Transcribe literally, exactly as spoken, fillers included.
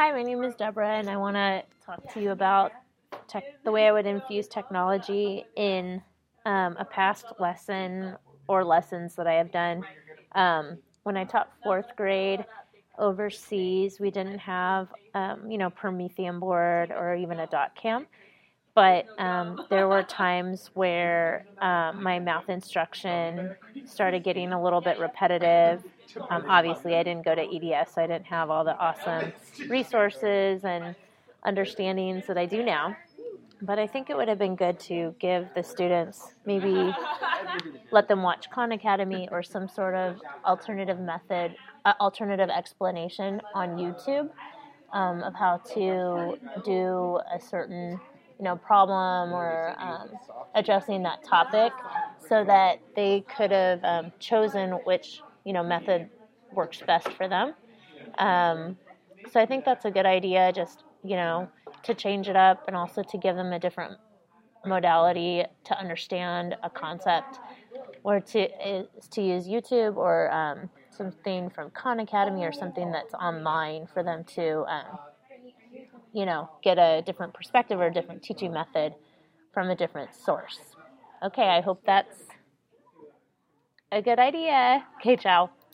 Hi, my name is Deborah, and I want to talk to you about tech, the way I would infuse technology in um, a past lesson or lessons that I have done. Um, when I taught fourth grade overseas, we didn't have, um, you know, Promethean board or even a dot cam. But um, there were times where um, my math instruction started getting a little bit repetitive. Um, obviously, I didn't go to E D S, so I didn't have all the awesome resources and understandings that I do now. But I think it would have been good to give the students, maybe let them watch Khan Academy or some sort of alternative method, uh, alternative explanation on YouTube um, of how to do a certain, you know, problem or um, addressing that topic, so that they could have um, chosen which, you know, method works best for them. Um, so I think that's a good idea, just, you know, to change it up and also to give them a different modality to understand a concept, or to is to use YouTube or um, something from Khan Academy or something that's online for them to um, you know, get a different perspective or a different teaching method from a different source. Okay, I hope that's a good idea. Okay, ciao.